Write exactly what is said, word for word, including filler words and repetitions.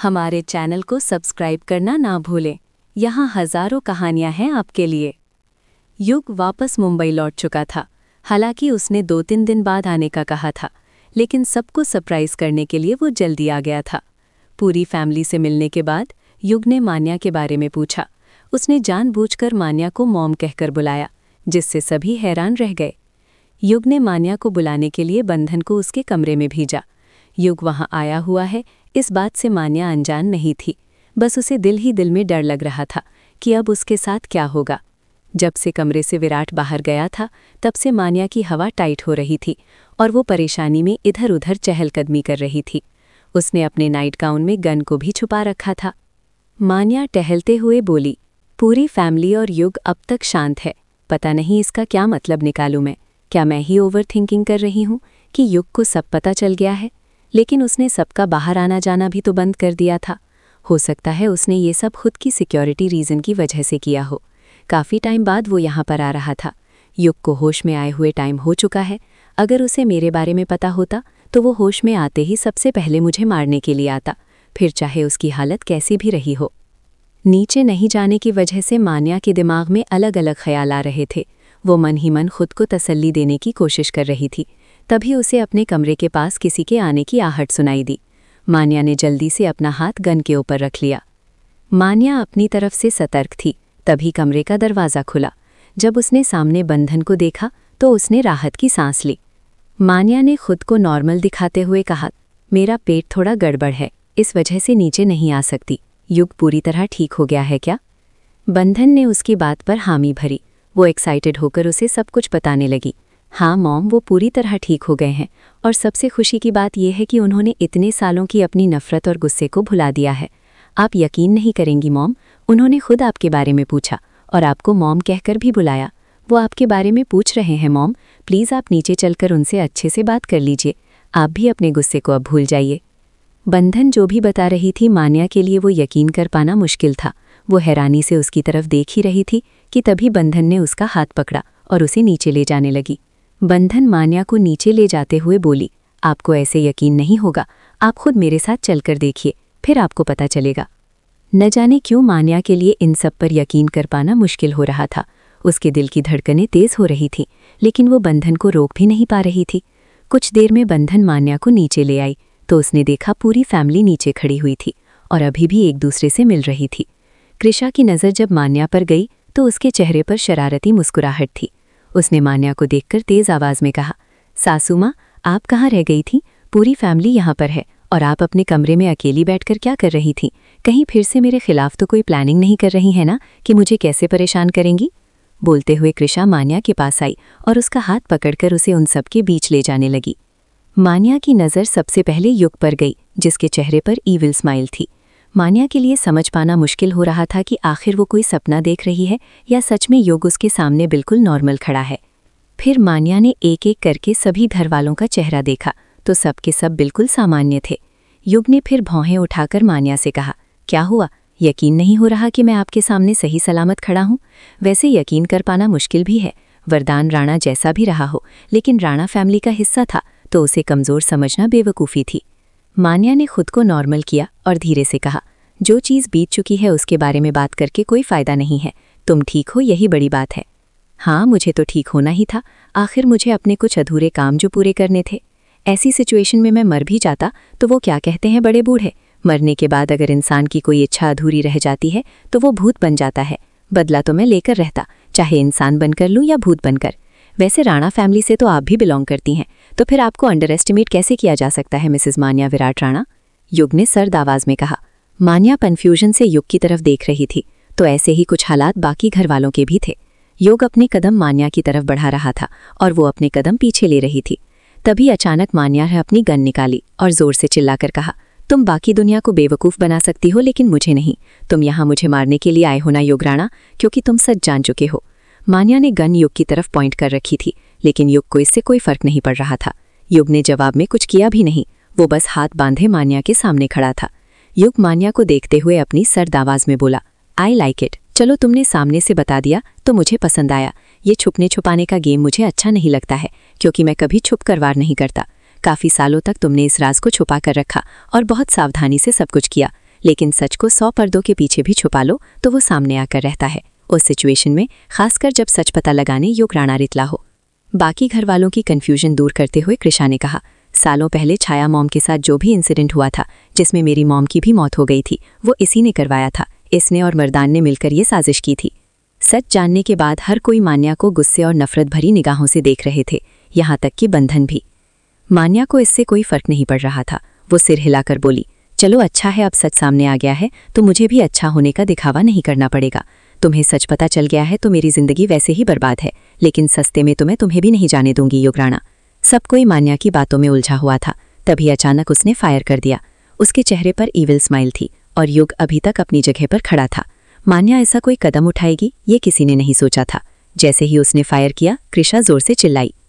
हमारे चैनल को सब्सक्राइब करना ना भूलें। यहाँ हजारों कहानियां हैं आपके लिए। युग वापस मुंबई लौट चुका था। हालांकि उसने दो तीन दिन बाद आने का कहा था, लेकिन सबको सरप्राइज करने के लिए वो जल्दी आ गया था। पूरी फैमिली से मिलने के बाद युग ने मान्या के बारे में पूछा। उसने जानबूझकर मान्या को मॉम कहकर बुलाया, जिससे सभी हैरान रह गए। युग ने मान्या को बुलाने के लिए बंधन को उसके कमरे में भेजा। युग वहां आया हुआ है, इस बात से मान्या अनजान नहीं थी। बस उसे दिल ही दिल में डर लग रहा था कि अब उसके साथ क्या होगा। जब से कमरे से विराट बाहर गया था, तब से मान्या की हवा टाइट हो रही थी और वो परेशानी में इधर उधर चहलकदमी कर रही थी। उसने अपने नाइट गाउन में गन को भी छुपा रखा था। मान्या टहलते हुए बोली, पूरी फैमिली और युग अब तक शांत है। पता नहीं इसका क्या मतलब निकालूं मैं। क्या मैं ही ओवर थिंकिंग कर रही हूं कि युग को सब पता चल गया है? लेकिन उसने सबका बाहर आना जाना भी तो बंद कर दिया था। हो सकता है उसने ये सब खुद की सिक्योरिटी रीज़न की वजह से किया हो। काफ़ी टाइम बाद वो यहाँ पर आ रहा था। युग को होश में आए हुए टाइम हो चुका है। अगर उसे मेरे बारे में पता होता तो वो होश में आते ही सबसे पहले मुझे मारने के लिए आता, फिर चाहे उसकी हालत कैसी भी रही हो। नीचे नहीं जाने की वजह से मान्या के दिमाग में अलग अलग ख्याल आ रहे थे। वो मन ही मन खुद को तसल्ली देने की कोशिश कर रही थी। तभी उसे अपने कमरे के पास किसी के आने की आहट सुनाई दी। मान्या ने जल्दी से अपना हाथ गन के ऊपर रख लिया। मान्या अपनी तरफ से सतर्क थी। तभी कमरे का दरवाज़ा खुला। जब उसने सामने बंधन को देखा तो उसने राहत की सांस ली। मान्या ने खुद को नॉर्मल दिखाते हुए कहा, मेरा पेट थोड़ा गड़बड़ है, इस वजह से नीचे नहीं आ सकती। युग पूरी तरह ठीक हो गया है क्या? बंधन ने उसकी बात पर हामी भरी। वो एक्साइटेड होकर उसे सब कुछ बताने लगी। हाँ मॉम, वो पूरी तरह ठीक हो गए हैं और सबसे खुशी की बात यह है कि उन्होंने इतने सालों की अपनी नफ़रत और गुस्से को भुला दिया है। आप यकीन नहीं करेंगी मॉम, उन्होंने खुद आपके बारे में पूछा और आपको मॉम कहकर भी बुलाया। वो आपके बारे में पूछ रहे हैं मॉम, प्लीज़ आप नीचे चलकर उनसे अच्छे से बात कर लीजिए। आप भी अपने गुस्से को अब भूल जाइए। बंधन जो भी बता रही थी, मान्या के लिए वो यकीन कर पाना मुश्किल था। वो हैरानी से उसकी तरफ देख ही रही थी कि तभी बंधन ने उसका हाथ पकड़ा और उसे नीचे ले जाने लगी। बंधन मान्या को नीचे ले जाते हुए बोली, आपको ऐसे यकीन नहीं होगा, आप खुद मेरे साथ चलकर देखिए, फिर आपको पता चलेगा। न जाने क्यों मान्या के लिए इन सब पर यकीन कर पाना मुश्किल हो रहा था। उसके दिल की धड़कनें तेज हो रही थीं, लेकिन वो बंधन को रोक भी नहीं पा रही थी। कुछ देर में बंधन मान्या को नीचे ले आई तो उसने देखा पूरी फैमिली नीचे खड़ी हुई थी और अभी भी एक दूसरे से मिल रही थी। कृषा की नज़र जब मान्या पर गई तो उसके चेहरे पर शरारती मुस्कुराहट थी। उसने मान्या को देखकर तेज आवाज़ में कहा, सासू माँ, आप कहाँ रह गई थी? पूरी फैमिली यहाँ पर है और आप अपने कमरे में अकेली बैठकर क्या कर रही थी? कहीं फिर से मेरे खिलाफ तो कोई प्लानिंग नहीं कर रही है ना कि मुझे कैसे परेशान करेंगी? बोलते हुए कृषा मान्या के पास आई और उसका हाथ पकड़कर उसे उन सब के बीच ले जाने लगी। मान्या की नज़र सबसे पहले युग पर गई, जिसके चेहरे पर ईविल स्माइल थी। मान्या के लिए समझ पाना मुश्किल हो रहा था कि आखिर वो कोई सपना देख रही है या सच में युग उसके सामने बिल्कुल नॉर्मल खड़ा है। फिर मान्या ने एक एक करके सभी घर वालों का चेहरा देखा तो सब के सब बिल्कुल सामान्य थे। युग ने फिर भौहें उठाकर मान्या से कहा, क्या हुआ? यकीन नहीं हो रहा कि मैं आपके सामने सही सलामत खड़ा हूँ? वैसे यकीन कर पाना मुश्किल भी है। वरदान राणा जैसा भी रहा हो, लेकिन राणा फैमिली का हिस्सा था तो उसे कमज़ोर समझना बेवकूफ़ी थी। मान्या ने खुद को नॉर्मल किया और धीरे से कहा, जो चीज़ बीत चुकी है उसके बारे में बात करके कोई फ़ायदा नहीं है। तुम ठीक हो, यही बड़ी बात है। हाँ, मुझे तो ठीक होना ही था। आखिर मुझे अपने कुछ अधूरे काम जो पूरे करने थे। ऐसी सिचुएशन में मैं मर भी जाता तो वो क्या कहते हैं बड़े बूढ़े, मरने के बाद अगर इंसान की कोई इच्छा अधूरी रह जाती है तो वो भूत बन जाता है। बदला तो मैं लेकर रहता, चाहे इंसान बनकर लूँ या भूत बनकर। वैसे राणा फैमिली से तो आप भी बिलोंग करती हैं, तो फिर आपको अंडर एस्टिमेट कैसे किया जा सकता है मिसेस मान्या विराट राणा? युग ने सर्द आवाज़ में कहा। मान्या कन्फ्यूजन से युग की तरफ देख रही थी। तो ऐसे ही कुछ हालात बाकी घर वालों के भी थे। युग अपने कदम मान्या की तरफ बढ़ा रहा था और वो अपने कदम पीछे ले रही थी। तभी अचानक मान्या ने अपनी गन निकाली और जोर से चिल्लाकर कहा, तुम बाकी दुनिया को बेवकूफ़ बना सकती हो, लेकिन मुझे नहीं। तुम यहाँ मुझे मारने के लिए आए हो ना युग राणा, क्योंकि तुम सच जान चुके हो। मान्या ने गन युग की तरफ पॉइंट कर रखी थी, लेकिन युग को इससे कोई फर्क नहीं पड़ रहा था। युग ने जवाब में कुछ किया भी नहीं, वो बस हाथ बांधे मान्या के सामने खड़ा था। युग मान्या को देखते हुए अपनी सर्द आवाज़ में बोला, आई लाइक इट। चलो, तुमने सामने से बता दिया तो मुझे पसंद आया। ये छुपने छुपाने का गेम मुझे अच्छा नहीं लगता है, क्योंकि मैं कभी छुप कर वार नहीं करता। काफ़ी सालों तक तुमने इस राज को छुपा कर रखा और बहुत सावधानी से सब कुछ किया, लेकिन सच को सौ पर्दों के पीछे भी छुपा लो तो वो सामने आकर रहता है, उस सिचुएशन में, खासकर जब सच पता लगाने युग राणा रितला हो। बाकी घर वालों की कन्फ्यूजन दूर करते हुए कृषा ने कहा, सालों पहले छाया मॉम के साथ जो भी इंसिडेंट हुआ था, जिसमें मेरी मॉम की भी मौत हो गई थी, वो इसी ने करवाया था। इसने और मर्दान ने मिलकर ये साजिश की थी। सच जानने के बाद हर कोई मान्या को गुस्से और नफरत भरी निगाहों से देख रहे थे, यहाँ तक कि बंधन भी। मान्या को इससे कोई फर्क नहीं पड़ रहा था। वो सिर हिलाकर बोली, चलो अच्छा है, अब सच सामने आ गया है तो मुझे भी अच्छा होने का दिखावा नहीं करना पड़ेगा। तुम्हें सच पता चल गया है तो मेरी जिंदगी वैसे ही बर्बाद है, लेकिन सस्ते में तो मैं तुम्हें भी नहीं जाने दूंगी युग राणा। सब कोई मान्या की बातों में उलझा हुआ था। तभी अचानक उसने फायर कर दिया। उसके चेहरे पर ईविल स्माइल थी और युग अभी तक अपनी जगह पर खड़ा था। मान्या ऐसा कोई कदम उठाएगी ये किसी ने नहीं सोचा था। जैसे ही उसने फायर किया, कृषा जोर से चिल्लाई,